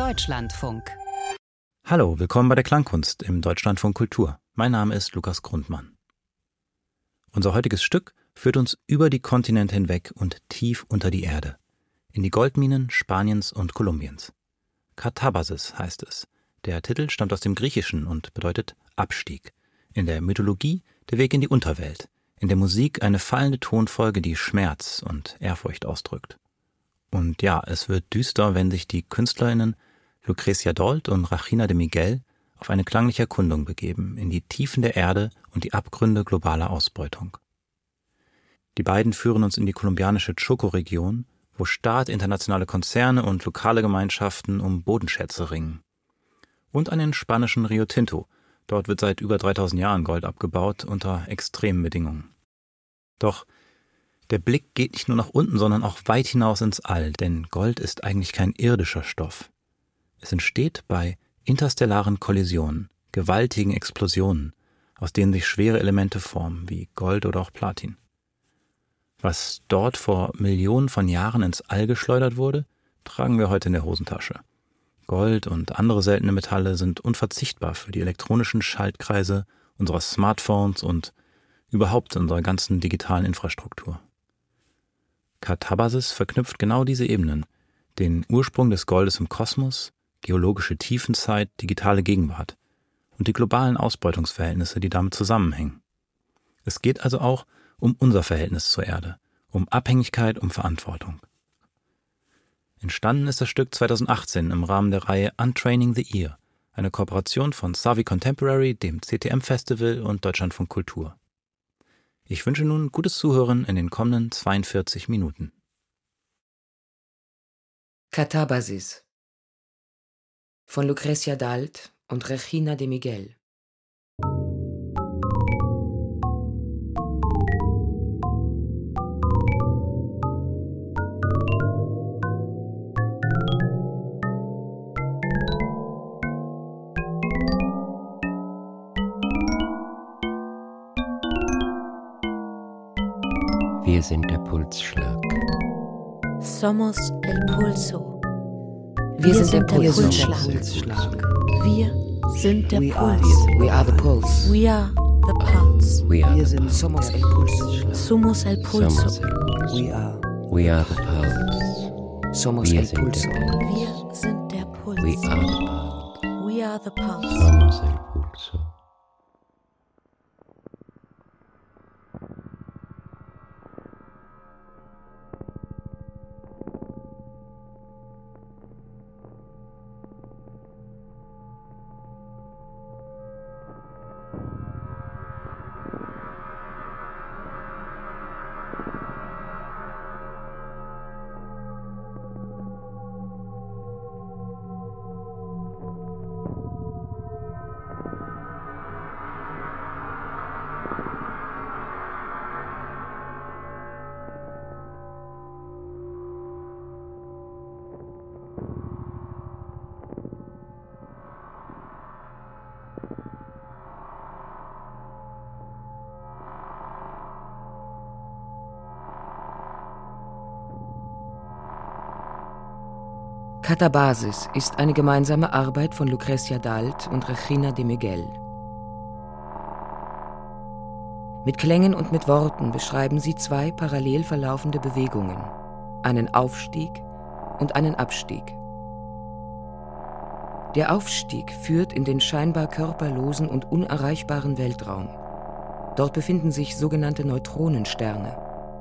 Deutschlandfunk. Hallo, willkommen bei der Klangkunst im Deutschlandfunk Kultur. Mein Name ist Lukas Grundmann. Unser heutiges Stück führt uns über die Kontinente hinweg und tief unter die Erde, in die Goldminen Spaniens und Kolumbiens. Katabasis heißt es. Der Titel stammt aus dem Griechischen und bedeutet Abstieg. In der Mythologie der Weg in die Unterwelt, in der Musik eine fallende Tonfolge, die Schmerz und Ehrfurcht ausdrückt. Und ja, es wird düster, wenn sich die KünstlerInnen Lucrecia Dolt und Regina de Miguel auf eine klangliche Erkundung begeben, in die Tiefen der Erde und die Abgründe globaler Ausbeutung. Die beiden führen uns in die kolumbianische Choco-Region, wo Staat, internationale Konzerne und lokale Gemeinschaften um Bodenschätze ringen. Und an den spanischen Rio Tinto. Dort wird seit über 3000 Jahren Gold abgebaut, unter extremen Bedingungen. Doch der Blick geht nicht nur nach unten, sondern auch weit hinaus ins All, denn Gold ist eigentlich kein irdischer Stoff. Es entsteht bei interstellaren Kollisionen, gewaltigen Explosionen, aus denen sich schwere Elemente formen, wie Gold oder auch Platin. Was dort vor Millionen von Jahren ins All geschleudert wurde, tragen wir heute in der Hosentasche. Gold und andere seltene Metalle sind unverzichtbar für die elektronischen Schaltkreise unserer Smartphones und überhaupt unserer ganzen digitalen Infrastruktur. Katabasis verknüpft genau diese Ebenen, den Ursprung des Goldes im Kosmos, geologische Tiefenzeit, digitale Gegenwart und die globalen Ausbeutungsverhältnisse, die damit zusammenhängen. Es geht also auch um unser Verhältnis zur Erde, um Abhängigkeit, um Verantwortung. Entstanden ist das Stück 2018 im Rahmen der Reihe Untraining the Ear, eine Kooperation von Savi Contemporary, dem CTM-Festival und Deutschlandfunk Kultur. Ich wünsche nun gutes Zuhören in den kommenden 42 Minuten. Katabasis von Lucrecia Dolt und Regina de Miguel. Wir sind der Pulsschlag. Somos el pulso. Wir sind der Pulsschlag. Wir sind der Puls. We are the pulse. We are the pulse. Wir sind Somos el pulso. Somos el pulso. We are the pulse. Somos Wir el sind pulso. der Puls. Wir sind der Puls. We are the pulse. We are the pulse. Somos el pulso. Katabasis ist eine gemeinsame Arbeit von Lucrecia Dolt und Regina de Miguel. Mit Klängen und mit Worten beschreiben sie zwei parallel verlaufende Bewegungen, einen Aufstieg und einen Abstieg. Der Aufstieg führt in den scheinbar körperlosen und unerreichbaren Weltraum. Dort befinden sich sogenannte Neutronensterne.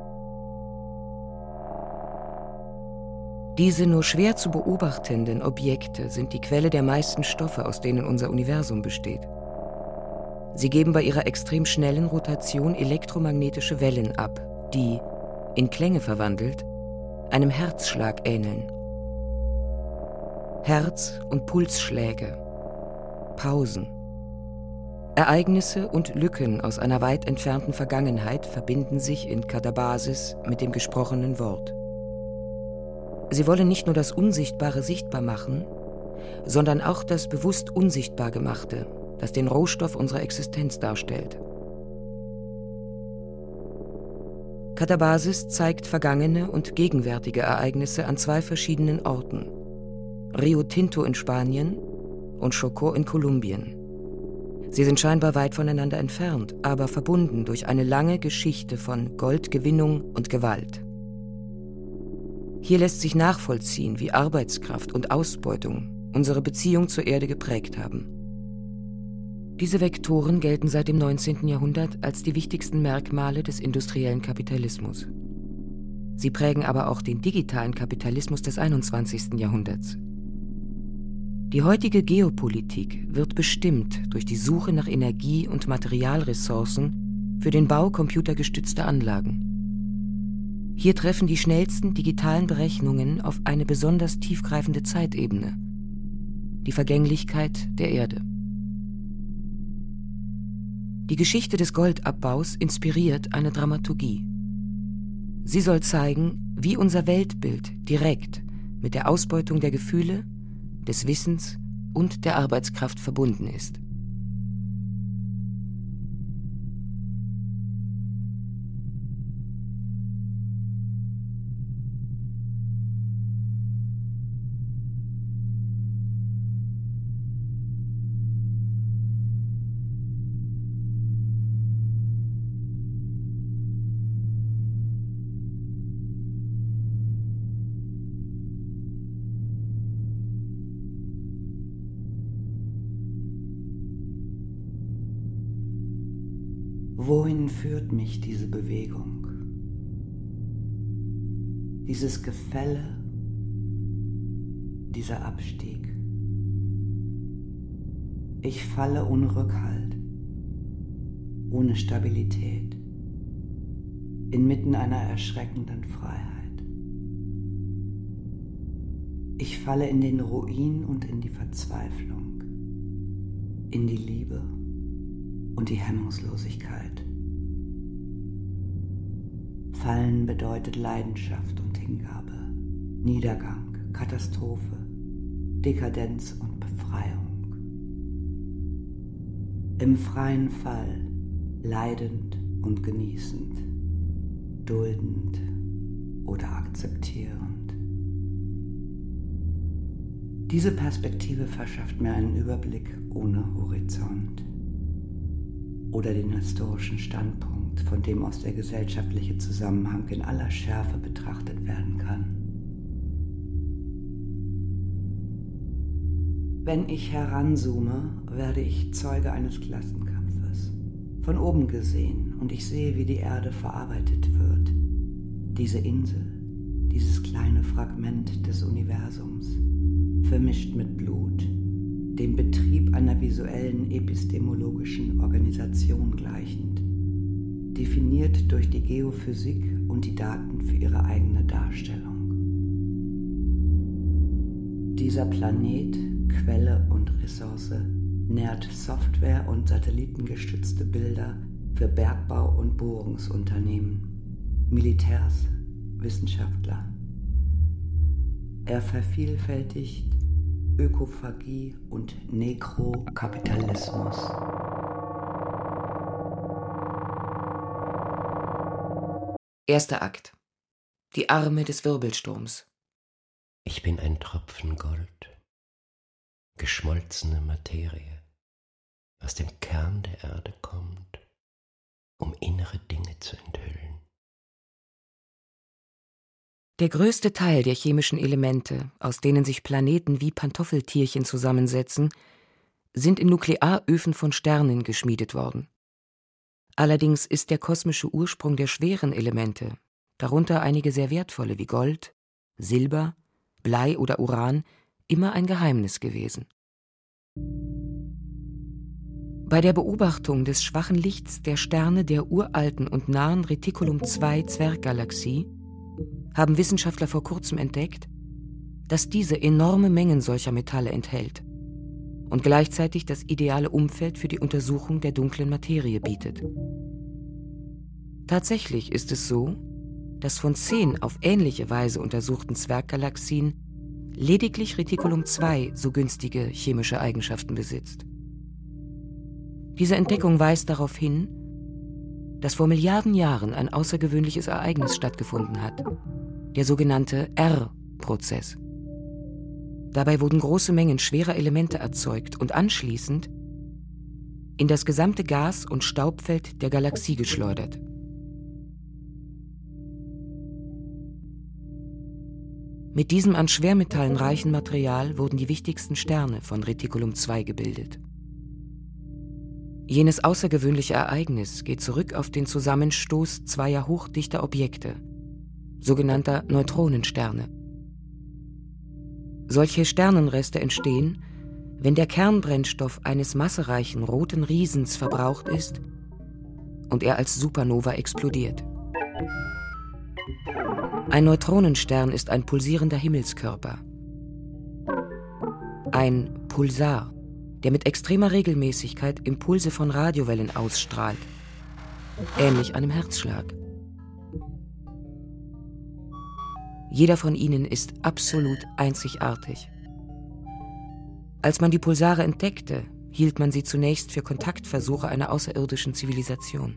Diese nur schwer zu beobachtenden Objekte sind die Quelle der meisten Stoffe, aus denen unser Universum besteht. Sie geben bei ihrer extrem schnellen Rotation elektromagnetische Wellen ab, die, in Klänge verwandelt, einem Herzschlag ähneln. Herz- und Pulsschläge, Pausen, Ereignisse und Lücken aus einer weit entfernten Vergangenheit verbinden sich in Katabasis mit dem gesprochenen Wort. Sie wollen nicht nur das Unsichtbare sichtbar machen, sondern auch das bewusst unsichtbar Gemachte, das den Rohstoff unserer Existenz darstellt. Katabasis zeigt vergangene und gegenwärtige Ereignisse an zwei verschiedenen Orten. Rio Tinto in Spanien und Chocó in Kolumbien. Sie sind scheinbar weit voneinander entfernt, aber verbunden durch eine lange Geschichte von Goldgewinnung und Gewalt. Hier lässt sich nachvollziehen, wie Arbeitskraft und Ausbeutung unsere Beziehung zur Erde geprägt haben. Diese Vektoren gelten seit dem 19. Jahrhundert als die wichtigsten Merkmale des industriellen Kapitalismus. Sie prägen aber auch den digitalen Kapitalismus des 21. Jahrhunderts. Die heutige Geopolitik wird bestimmt durch die Suche nach Energie- und Materialressourcen für den Bau computergestützter Anlagen. Hier treffen die schnellsten digitalen Berechnungen auf eine besonders tiefgreifende Zeitebene: die Vergänglichkeit der Erde. Die Geschichte des Goldabbaus inspiriert eine Dramaturgie. Sie soll zeigen, wie unser Weltbild direkt mit der Ausbeutung der Gefühle, des Wissens und der Arbeitskraft verbunden ist. Wohin führt mich diese Bewegung? Dieses Gefälle, dieser Abstieg. Ich falle ohne Rückhalt, ohne Stabilität, inmitten einer erschreckenden Freiheit. Ich falle in den Ruin und in die Verzweiflung, in die Liebe und die Hemmungslosigkeit. Fallen bedeutet Leidenschaft und Hingabe, Niedergang, Katastrophe, Dekadenz und Befreiung. Im freien Fall, leidend und genießend, duldend oder akzeptierend. Diese Perspektive verschafft mir einen Überblick ohne Horizont oder den historischen Standpunkt, von dem aus der gesellschaftliche Zusammenhang in aller Schärfe betrachtet werden kann. Wenn ich heranzoome, werde ich Zeuge eines Klassenkampfes. Von oben gesehen, und ich sehe, wie die Erde verarbeitet wird. Diese Insel, dieses kleine Fragment des Universums, vermischt mit Blut, dem Betrieb einer visuellen epistemologischen Organisation gleichend, definiert durch die Geophysik und die Daten für ihre eigene Darstellung. Dieser Planet, Quelle und Ressource, nährt Software- und satellitengestützte Bilder für Bergbau- und Bohrungsunternehmen, Militärs, Wissenschaftler. Er vervielfältigt Ökophagie und Nekrokapitalismus. Erster Akt. Die Arme des Wirbelsturms. Ich bin ein Tropfen Gold, geschmolzene Materie, aus dem Kern der Erde kommt, um innere Dinge zu enthüllen. Der größte Teil der chemischen Elemente, aus denen sich Planeten wie Pantoffeltierchen zusammensetzen, sind in Nuklearöfen von Sternen geschmiedet worden. Allerdings ist der kosmische Ursprung der schweren Elemente, darunter einige sehr wertvolle wie Gold, Silber, Blei oder Uran, immer ein Geheimnis gewesen. Bei der Beobachtung des schwachen Lichts der Sterne der uralten und nahen Reticulum-II-Zwerggalaxie haben Wissenschaftler vor kurzem entdeckt, dass diese enorme Mengen solcher Metalle enthält und gleichzeitig das ideale Umfeld für die Untersuchung der dunklen Materie bietet. Tatsächlich ist es so, dass von 10 auf ähnliche Weise untersuchten Zwerggalaxien lediglich Reticulum-II so günstige chemische Eigenschaften besitzt. Diese Entdeckung weist darauf hin, dass vor Milliarden Jahren ein außergewöhnliches Ereignis stattgefunden hat, der sogenannte R-Prozess. Dabei wurden große Mengen schwerer Elemente erzeugt und anschließend in das gesamte Gas- und Staubfeld der Galaxie geschleudert. Mit diesem an Schwermetallen reichen Material wurden die wichtigsten Sterne von Reticulum 2 gebildet. Jenes außergewöhnliche Ereignis geht zurück auf den Zusammenstoß zweier hochdichter Objekte, sogenannter Neutronensterne. Solche Sternenreste entstehen, wenn der Kernbrennstoff eines massereichen roten Riesens verbraucht ist und er als Supernova explodiert. Ein Neutronenstern ist ein pulsierender Himmelskörper. Ein Pulsar, der mit extremer Regelmäßigkeit Impulse von Radiowellen ausstrahlt, ähnlich einem Herzschlag. Jeder von ihnen ist absolut einzigartig. Als man die Pulsare entdeckte, hielt man sie zunächst für Kontaktversuche einer außerirdischen Zivilisation.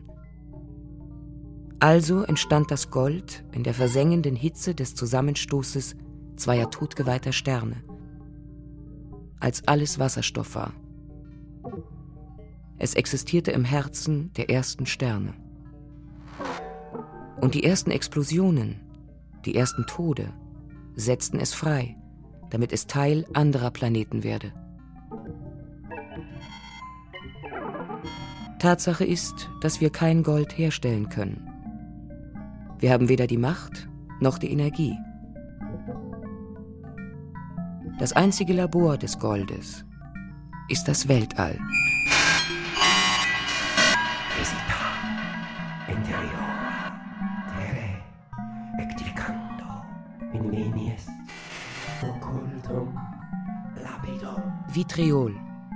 Also entstand das Gold in der versengenden Hitze des Zusammenstoßes zweier totgeweihter Sterne, als alles Wasserstoff war. Es existierte im Herzen der ersten Sterne. Und die ersten Explosionen, die ersten Tode, setzten es frei, damit es Teil anderer Planeten werde. Tatsache ist, dass wir kein Gold herstellen können. Wir haben weder die Macht noch die Energie. Das einzige Labor des Goldes ist das Weltall. Vitriol.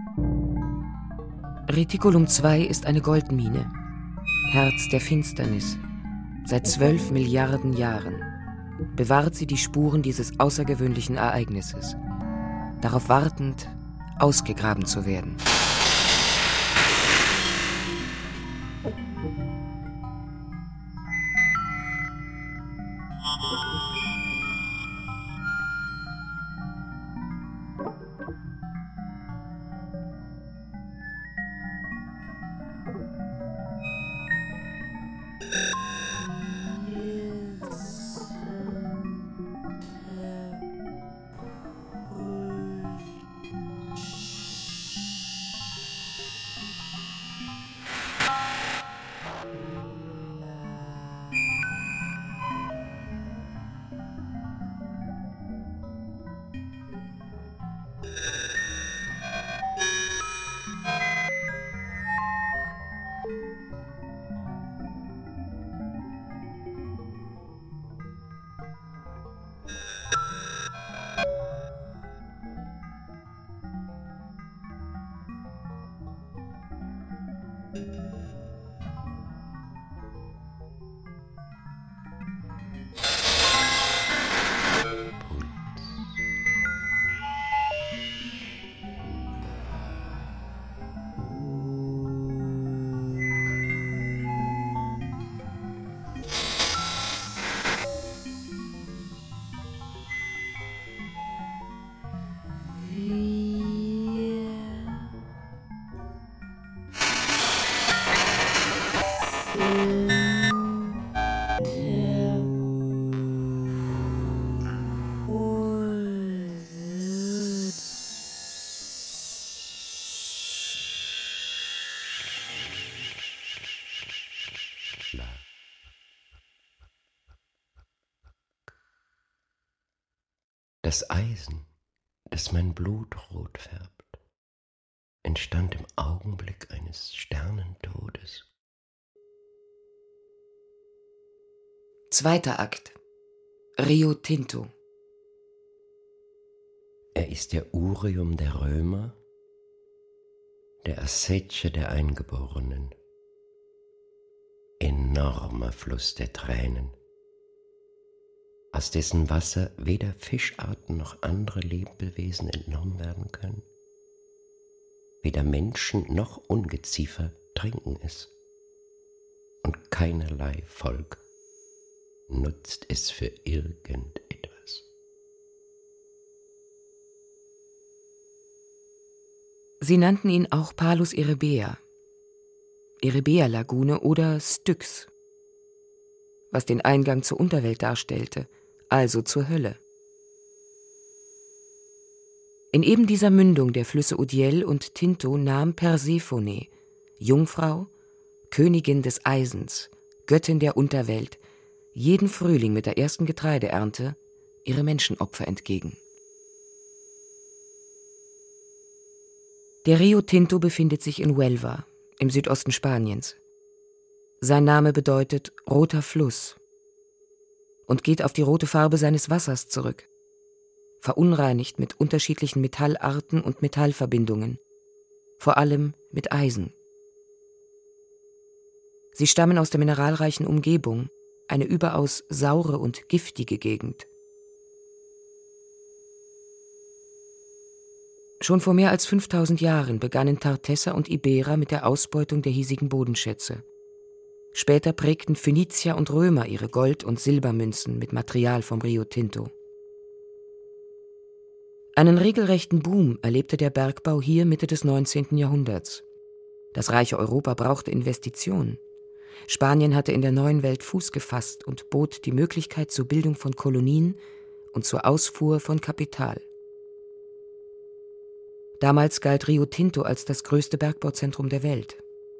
Reticulum 2 ist eine Goldmine, Herz der Finsternis. Seit 12 Milliarden Jahren bewahrt sie die Spuren dieses außergewöhnlichen Ereignisses, darauf wartend, ausgegraben zu werden. Das Eisen, das mein Blut rot färbt, entstand im Augenblick eines Sternentodes. Zweiter Akt. Rio Tinto. Er ist der Urium der Römer, der Asseche der Eingeborenen, enormer Fluss der Tränen, aus dessen Wasser weder Fischarten noch andere Lebewesen entnommen werden können. Weder Menschen noch Ungeziefer trinken es. Und keinerlei Volk nutzt es für irgendetwas. Sie nannten ihn auch Palus Erebea, Erebea-Lagune oder Styx, was den Eingang zur Unterwelt darstellte, also zur Hölle. In eben dieser Mündung der Flüsse Udiel und Tinto nahm Persephone, Jungfrau, Königin des Eisens, Göttin der Unterwelt, jeden Frühling mit der ersten Getreideernte ihre Menschenopfer entgegen. Der Rio Tinto befindet sich in Huelva, im Südosten Spaniens. Sein Name bedeutet roter Fluss und geht auf die rote Farbe seines Wassers zurück, verunreinigt mit unterschiedlichen Metallarten und Metallverbindungen, vor allem mit Eisen. Sie stammen aus der mineralreichen Umgebung, eine überaus saure und giftige Gegend. Schon vor mehr als 5000 Jahren begannen Tartesser und Iberer mit der Ausbeutung der hiesigen Bodenschätze. Später prägten Phönizier und Römer ihre Gold- und Silbermünzen mit Material vom Rio Tinto. Einen regelrechten Boom erlebte der Bergbau hier Mitte des 19. Jahrhunderts. Das reiche Europa brauchte Investitionen. Spanien hatte in der neuen Welt Fuß gefasst und bot die Möglichkeit zur Bildung von Kolonien und zur Ausfuhr von Kapital. Damals galt Rio Tinto als das größte Bergbauzentrum der Welt.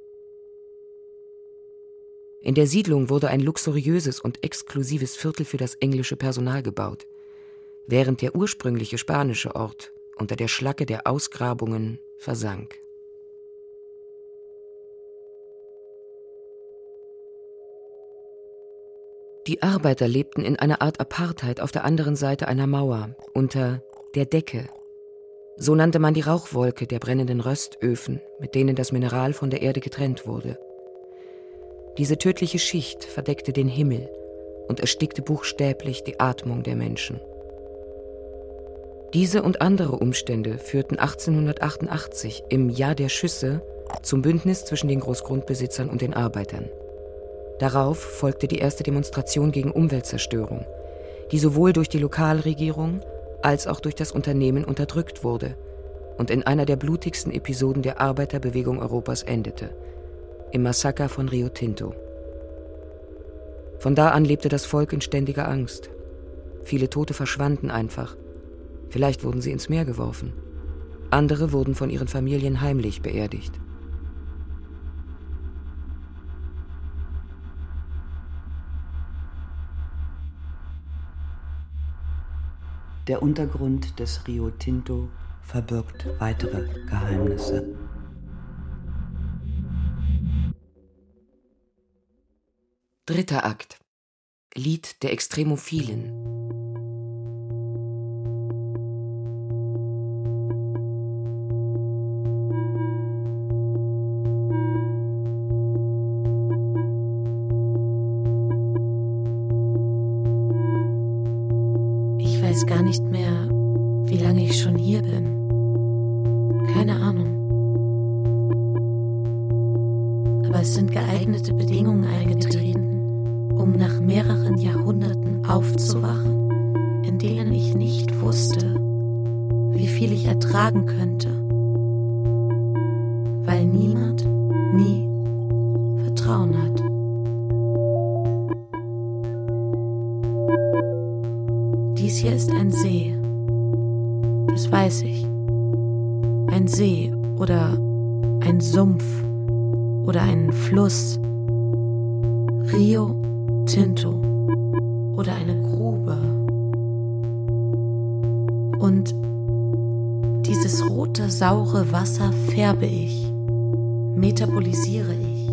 In der Siedlung wurde ein luxuriöses und exklusives Viertel für das englische Personal gebaut, während der ursprüngliche spanische Ort unter der Schlacke der Ausgrabungen versank. Die Arbeiter lebten in einer Art Apartheid auf der anderen Seite einer Mauer, unter der Decke. So nannte man die Rauchwolke der brennenden Röstöfen, mit denen das Mineral von der Erde getrennt wurde. Diese tödliche Schicht verdeckte den Himmel und erstickte buchstäblich die Atmung der Menschen. Diese und andere Umstände führten 1888 im Jahr der Schüsse zum Bündnis zwischen den Großgrundbesitzern und den Arbeitern. Darauf folgte die erste Demonstration gegen Umweltzerstörung, die sowohl durch die Lokalregierung als auch durch das Unternehmen unterdrückt wurde und in einer der blutigsten Episoden der Arbeiterbewegung Europas endete, im Massaker von Rio Tinto. Von da an lebte das Volk in ständiger Angst. Viele Tote verschwanden einfach. Vielleicht wurden sie ins Meer geworfen. Andere wurden von ihren Familien heimlich beerdigt. Der Untergrund des Rio Tinto verbirgt weitere Geheimnisse. Dritter Akt. Lied der Extremophilen. Ich weiß gar nicht mehr, wie lange ich schon hier bin. Keine Ahnung. Aber es sind geeignete Bedingungen eingetreten, um nach mehreren Jahrhunderten aufzuwachen, in denen ich nicht wusste, wie viel ich ertragen könnte, weil niemand nie Vertrauen hat. Dies hier ist ein See, das weiß ich. Ein See oder ein Sumpf oder ein Fluss. Rio Tinto oder eine Grube. Und dieses rote, saure Wasser färbe ich, metabolisiere ich.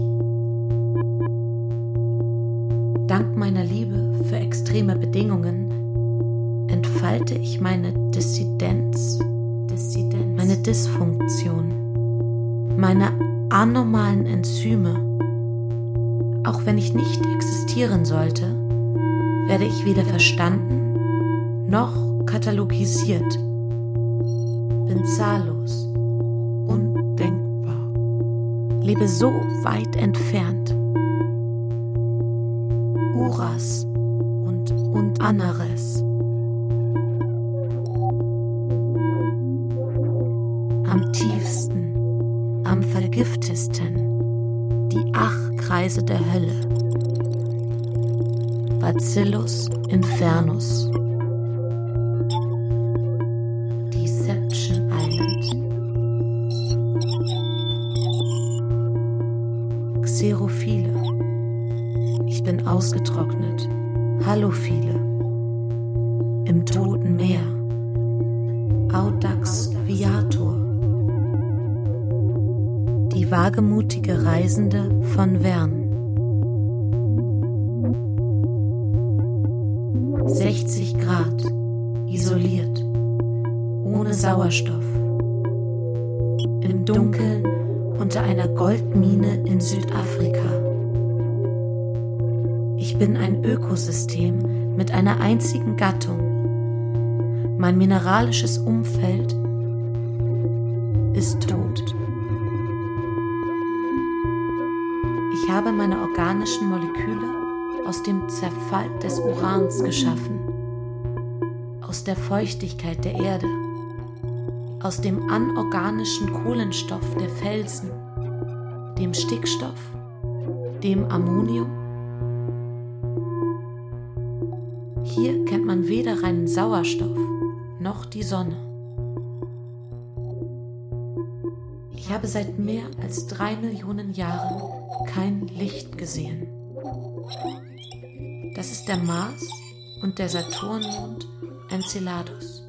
Dank meiner Liebe für extreme Bedingungen entfalte ich meine Dissidenz, meine Dysfunktion, meine anormalen Enzyme. Auch wenn ich nicht existieren sollte, werde ich weder verstanden noch katalogisiert. Bin zahllos, undenkbar, lebe so weit entfernt. Uras und Anares. Am tiefsten am vergiftesten, die 8 Kreise der Hölle. Bacillus infernus. Deception Island. Xerophile. Ich bin ausgetrocknet. Halophile. Im Toten Meer. Audax Viator. Die wagemutige Reisende von Vern. 60 Grad, isoliert, ohne Sauerstoff, im Dunkeln unter einer Goldmine in Südafrika. Ich bin ein Ökosystem mit einer einzigen Gattung. Mein mineralisches Umfeld ist tot. Ich habe meine organischen Moleküle aus dem Zerfall des Urans geschaffen, aus der Feuchtigkeit der Erde, aus dem anorganischen Kohlenstoff der Felsen, dem Stickstoff, dem Ammonium. Hier kennt man weder reinen Sauerstoff noch die Sonne. Ich habe seit mehr als 3 Millionen Jahren kein Licht gesehen. Das ist der Mars und der Saturnmond Enceladus.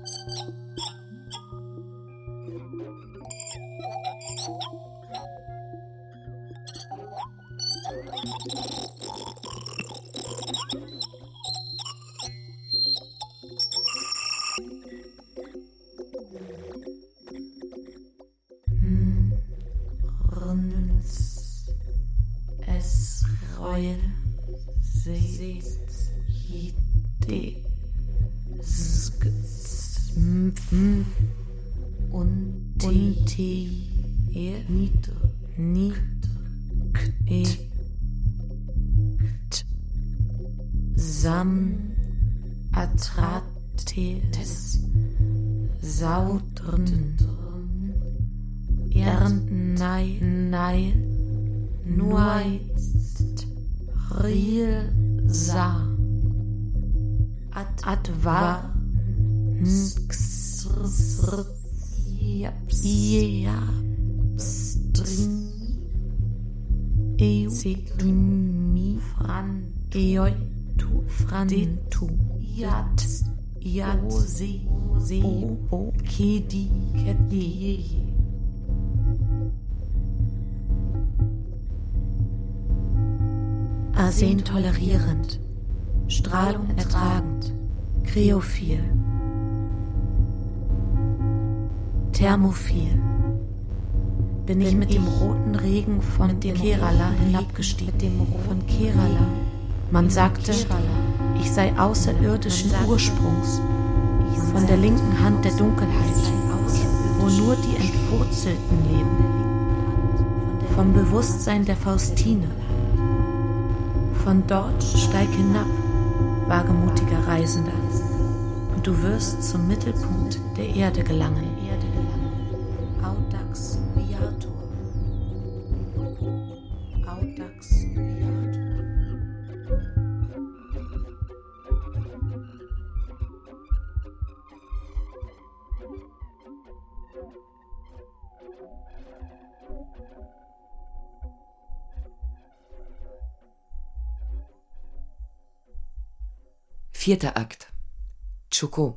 Es reue Atrates Saudrn Ernei Nuaist Riel Sa Advar Nxr Iapstring Eudumi Fran Eoitu Frandetu Iat Iose O Kedi Kedi. Arsen tolerierend, Strahlung ertragend, Kryophil, Thermophil. Bin ich mit dem roten Regen von Kerala hinabgestiegen, von Kerala. Man sagte, ich sei außerirdischen Ursprungs, von der linken Hand der Dunkelheit, wo nur die Entwurzelten leben, vom Bewusstsein der Faustine. Von dort steig hinab, wagemutiger Reisender, und du wirst zum Mittelpunkt der Erde gelangen. Audax Viator. Audax Viator. Vierter Akt. Chocó.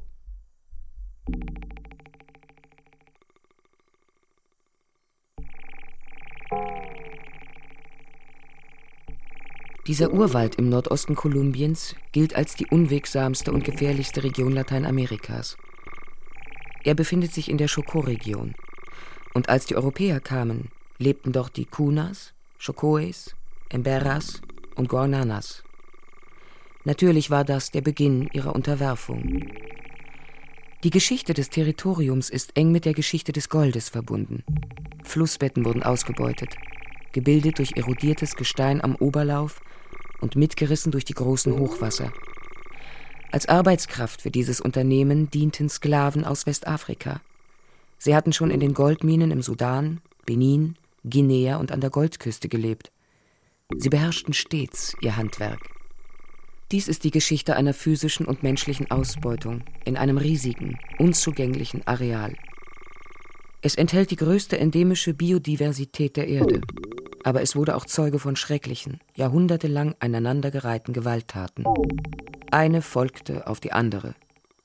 Dieser Urwald im Nordosten Kolumbiens gilt als die unwegsamste und gefährlichste Region Lateinamerikas. Er befindet sich in der Chocó-Region. Und als die Europäer kamen, lebten dort die Cunas, Chocoes, Emberas und Guarnanas. Natürlich war das der Beginn ihrer Unterwerfung. Die Geschichte des Territoriums ist eng mit der Geschichte des Goldes verbunden. Flussbetten wurden ausgebeutet, gebildet durch erodiertes Gestein am Oberlauf und mitgerissen durch die großen Hochwasser. Als Arbeitskraft für dieses Unternehmen dienten Sklaven aus Westafrika. Sie hatten schon in den Goldminen im Sudan, Benin, Guinea und an der Goldküste gelebt. Sie beherrschten stets ihr Handwerk. Dies ist die Geschichte einer physischen und menschlichen Ausbeutung in einem riesigen, unzugänglichen Areal. Es enthält die größte endemische Biodiversität der Erde, aber es wurde auch Zeuge von schrecklichen, jahrhundertelang aneinandergereihten Gewalttaten. Eine folgte auf die andere.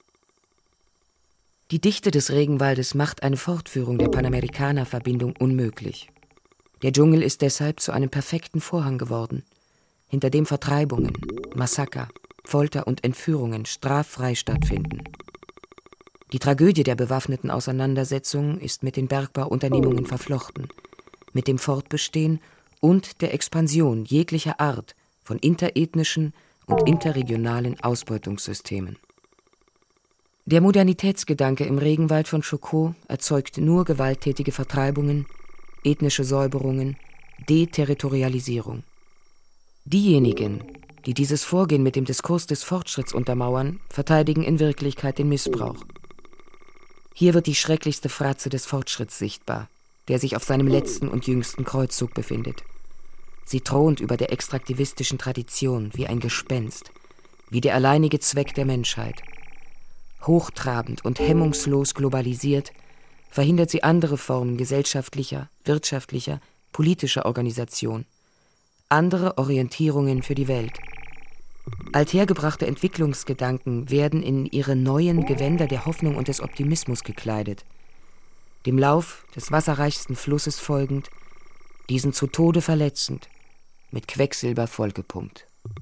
Die Dichte des Regenwaldes macht eine Fortführung der Panamerikaner-Verbindung unmöglich. Der Dschungel ist deshalb zu einem perfekten Vorhang geworden, hinter dem Vertreibungen, Massaker, Folter und Entführungen straffrei stattfinden. Die Tragödie der bewaffneten Auseinandersetzung ist mit den Bergbauunternehmungen verflochten, mit dem Fortbestehen und der Expansion jeglicher Art von interethnischen und interregionalen Ausbeutungssystemen. Der Modernitätsgedanke im Regenwald von Chocó erzeugt nur gewalttätige Vertreibungen, ethnische Säuberungen, Deterritorialisierung. Diejenigen, die dieses Vorgehen mit dem Diskurs des Fortschritts untermauern, verteidigen in Wirklichkeit den Missbrauch. Hier wird die schrecklichste Fratze des Fortschritts sichtbar, der sich auf seinem letzten und jüngsten Kreuzzug befindet. Sie thront über der extraktivistischen Tradition wie ein Gespenst, wie der alleinige Zweck der Menschheit. Hochtrabend und hemmungslos globalisiert, verhindert sie andere Formen gesellschaftlicher, wirtschaftlicher, politischer Organisation, andere Orientierungen für die Welt. Althergebrachte Entwicklungsgedanken werden in ihre neuen Gewänder der Hoffnung und des Optimismus gekleidet, dem Lauf des wasserreichsten Flusses folgend, diesen zu Tode verletzend, mit Quecksilber vollgepumpt.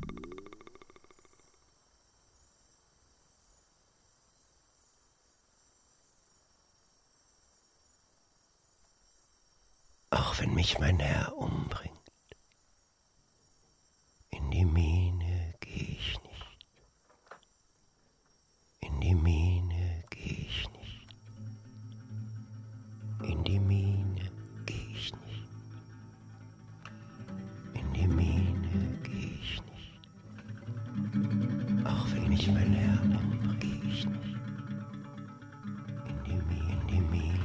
Auch wenn mich mein Herr umbringt, in die Mine geh ich nicht, in die Mine geh ich nicht, in die Mine geh ich nicht, in die Mine geh ich nicht, auch wenn mich mein Herr umbringt, geh ich nicht, in die Mine geh ich nicht.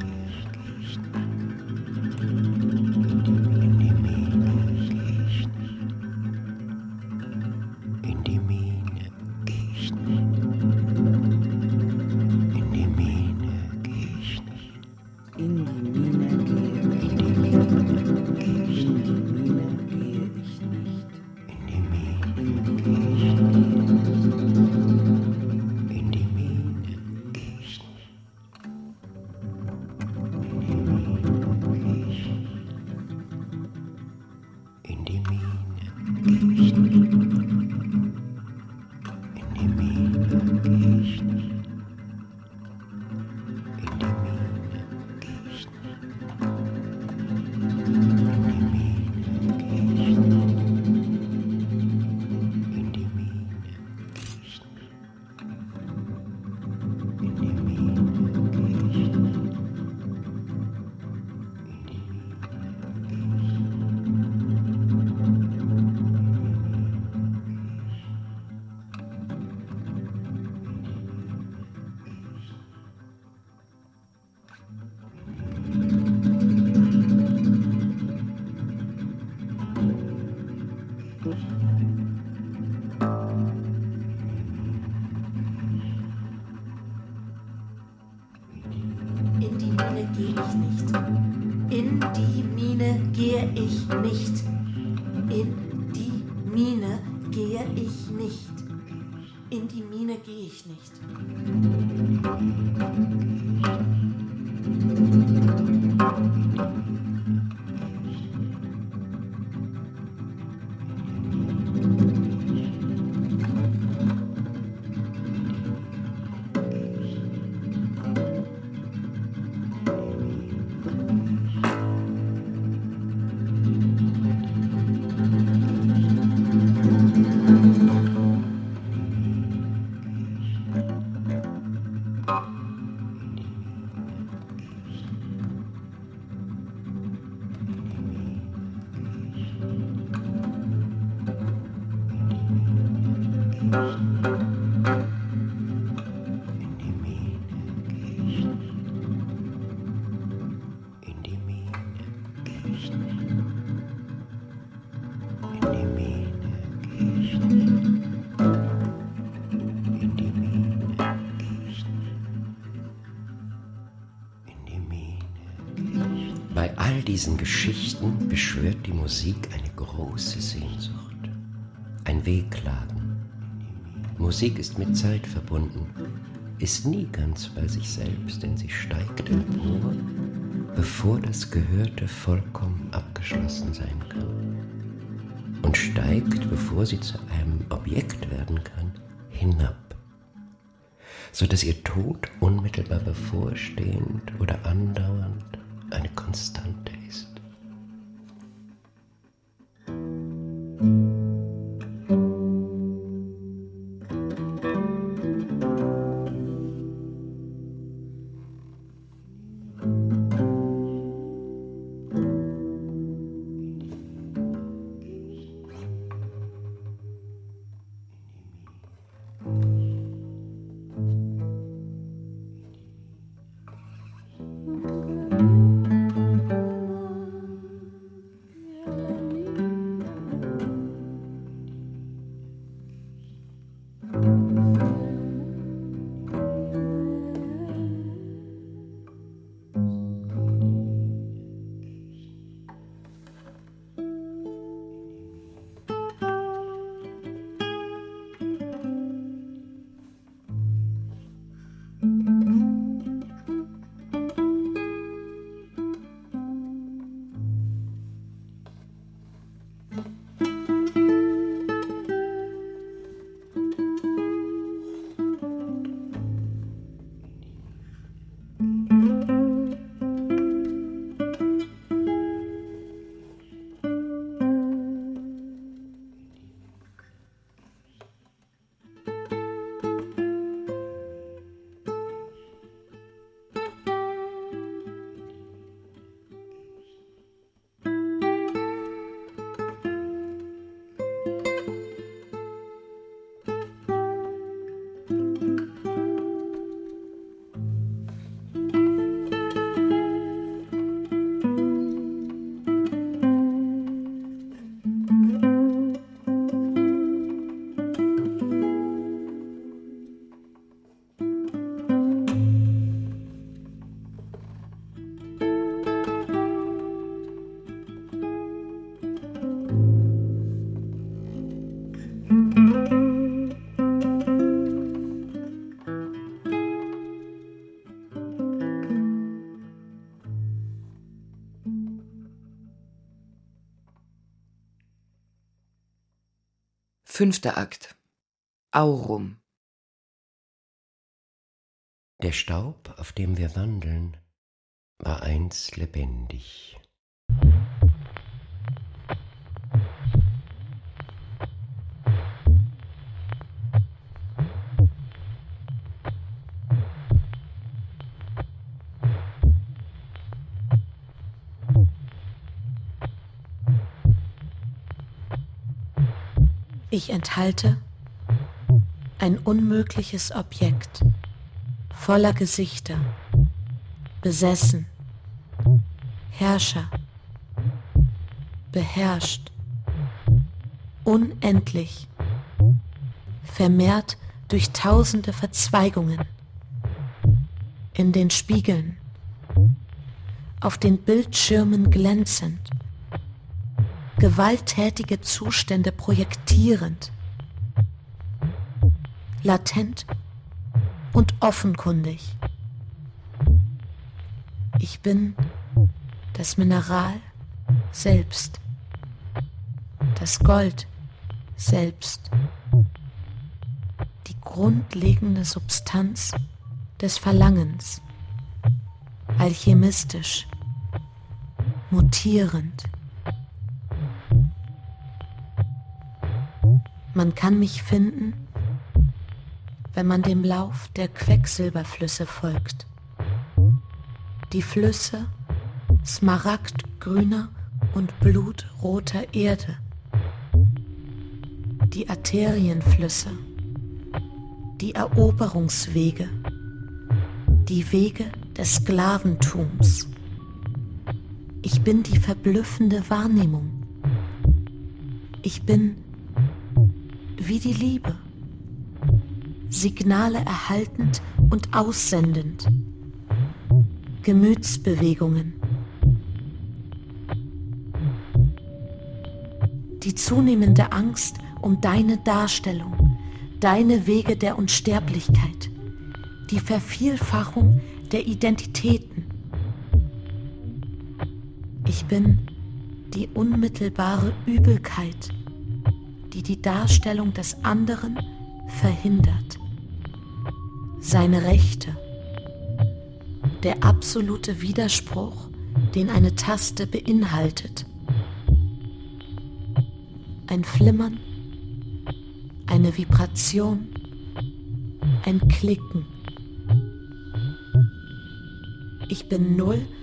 In die Mine geh ich nicht. Bei all diesen Geschichten beschwört die Musik eine große Sehnsucht, ein Wehklagen. Musik ist mit Zeit verbunden, ist nie ganz bei sich selbst, denn sie steigt empor, bevor das Gehörte vollkommen abgeschlossen sein kann. Und steigt, bevor sie zu einem Objekt werden kann, hinab, so dass ihr Tod unmittelbar bevorstehend oder andauernd eine Konstante ist. Fünfter Akt. Aurum. Der Staub, auf dem wir wandeln, war einst lebendig. Ich enthalte ein unmögliches Objekt, voller Gesichter, besessen, Herrscher, beherrscht, unendlich, vermehrt durch tausende Verzweigungen, in den Spiegeln, auf den Bildschirmen glänzend, gewalttätige Zustände projektierend, latent und offenkundig. Ich bin das Mineral selbst, das Gold selbst, die grundlegende Substanz des Verlangens, alchemistisch, mutierend. Man kann mich finden, wenn man dem Lauf der Quecksilberflüsse folgt. Die Flüsse smaragdgrüner und blutroter Erde. Die Arterienflüsse, die Eroberungswege, die Wege des Sklaventums. Ich bin die verblüffende Wahrnehmung. Ich bin wie die Liebe, Signale erhaltend und aussendend, Gemütsbewegungen, Die zunehmende Angst um deine Darstellung, deine Wege der Unsterblichkeit, die Vervielfachung der Identitäten. Ich bin die unmittelbare Übelkeit, die die Darstellung des anderen verhindert. Seine Rechte, der absolute Widerspruch, den eine Taste beinhaltet. Ein Flimmern, eine Vibration, ein Klicken. Ich bin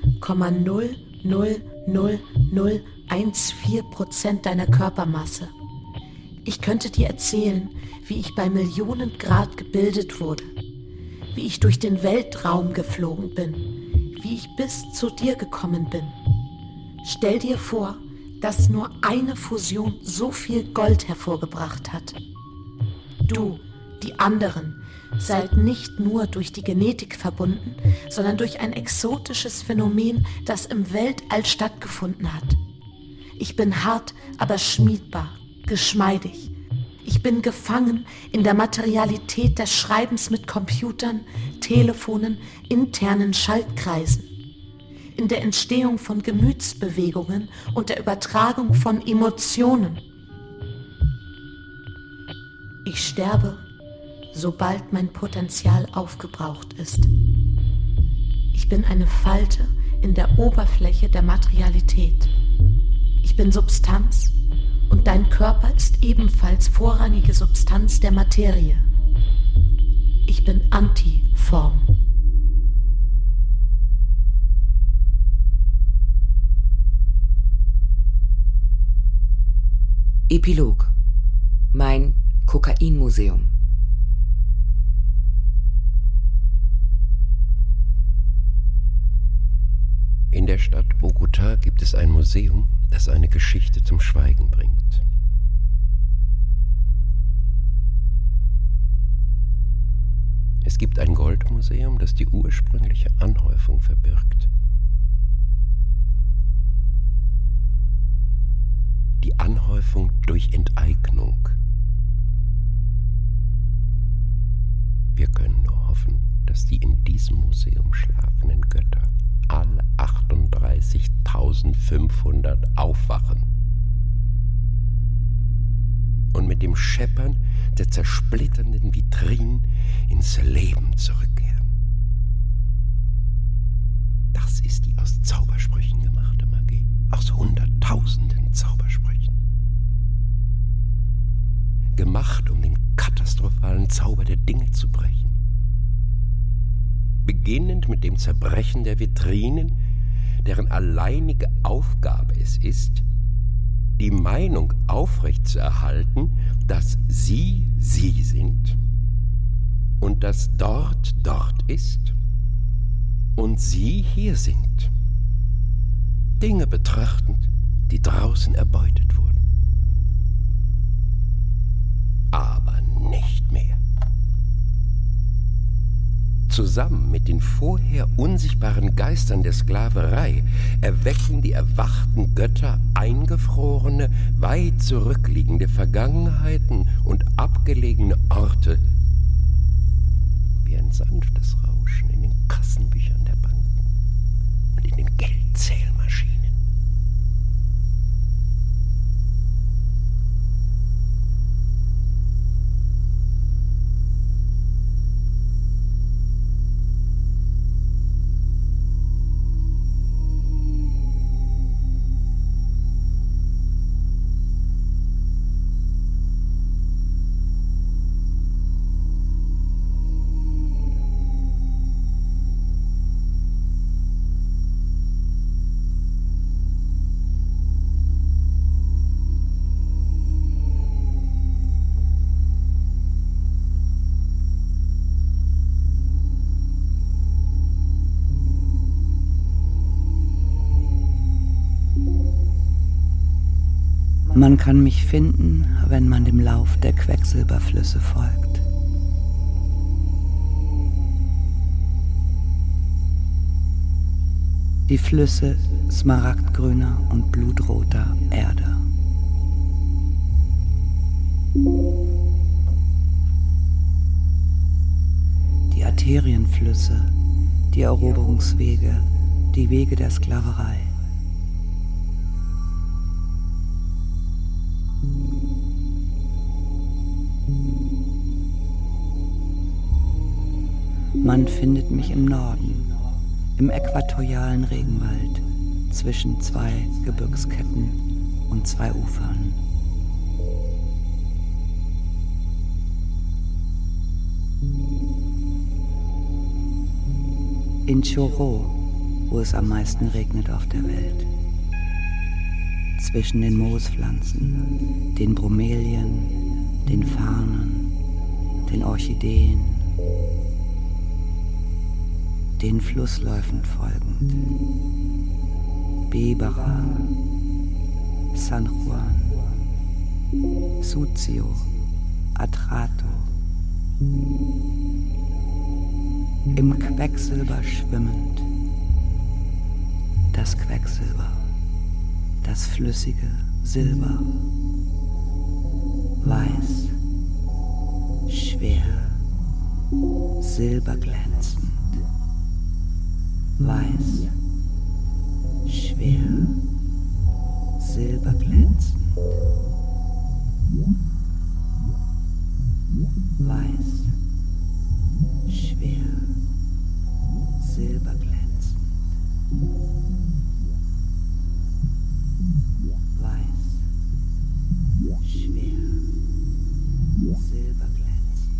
0,00014% deiner Körpermasse. Ich könnte dir erzählen, wie ich bei Millionen Grad gebildet wurde, wie ich durch den Weltraum geflogen bin, wie ich bis zu dir gekommen bin. Stell dir vor, dass nur eine Fusion so viel Gold hervorgebracht hat. Du, die anderen, seid nicht nur durch die Genetik verbunden, sondern durch ein exotisches Phänomen, das im Weltall stattgefunden hat. Ich bin hart, aber schmiedbar, geschmeidig. Ich bin gefangen in der Materialität des Schreibens mit Computern, Telefonen, internen Schaltkreisen, in der Entstehung von Gemütsbewegungen und der Übertragung von Emotionen. Ich sterbe, sobald mein Potenzial aufgebraucht ist. Ich bin eine Falte in der Oberfläche der Materialität. Ich bin Substanz und dein Körper ist ebenfalls vorrangige Substanz der Materie. Ich bin Antiform. Epilog. Mein Kokainmuseum. In der Stadt Bogotá gibt es ein Museum, das eine Geschichte zum Schweigen bringt. Es gibt ein Goldmuseum, das die ursprüngliche Anhäufung verbirgt. Die Anhäufung durch Enteignung. Wir können nur hoffen, dass die in diesem Museum schlafenden Götter alle 38.500 aufwachen und mit dem Scheppern der zersplitternden Vitrinen ins Leben zurückkehren. Das ist die aus Zaubersprüchen gemachte Magie, aus hunderttausenden Zaubersprüchen. Gemacht, um den katastrophalen Zauber der Dinge zu brechen. Beginnend mit dem Zerbrechen der Vitrinen, deren alleinige Aufgabe es ist, die Meinung aufrechtzuerhalten, dass sie sind und dass dort ist und sie hier sind. Dinge betrachtend, die draußen erbeutet wurden. Aber nicht mehr. Zusammen mit den vorher unsichtbaren Geistern der Sklaverei erwecken die erwachten Götter eingefrorene, weit zurückliegende Vergangenheiten und abgelegene Orte wie ein sanftes Rauschen in den Kassenbüchern der Banken und in den Geldzählmaschinen. Man kann mich finden, wenn man dem Lauf der Quecksilberflüsse folgt. Die Flüsse smaragdgrüner und blutroter Erde. Die Arterienflüsse, die Eroberungswege, die Wege der Sklaverei. Man findet mich im Norden, im äquatorialen Regenwald, zwischen zwei Gebirgsketten und zwei Ufern. In Choró, wo es am meisten regnet auf der Welt. Zwischen den Moospflanzen, den Bromelien, den Farnen, den Orchideen, den Flussläufen folgend. Bébara, San Juan, Sucio, Atrato. Im Quecksilber schwimmend. Das Quecksilber, das flüssige Silber. Weiß, schwer, silberglänzend. Weiß, schwer, silberglänzend. Weiß, schwer, silberglänzend. Weiß, schwer, silberglänzend.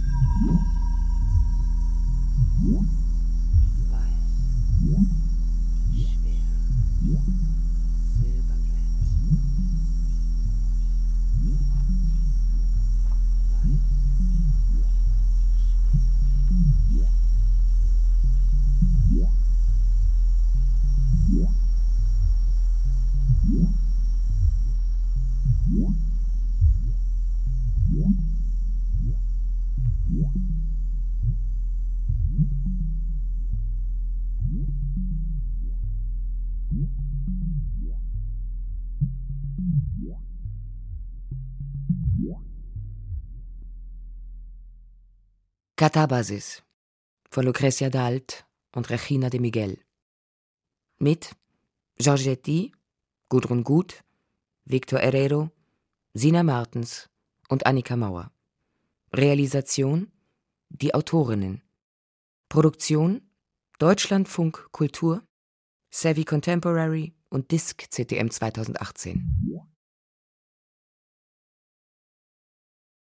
Catabasis von Lucrecia Dalt und Regina de Miguel. Mit Giorgetti, Gudrun Gut, Victor Herrero, Sina Martens und Annika Mauer. Realisation die Autorinnen. Produktion Deutschlandfunk Kultur, Savvy Contemporary und Disc CTM 2018.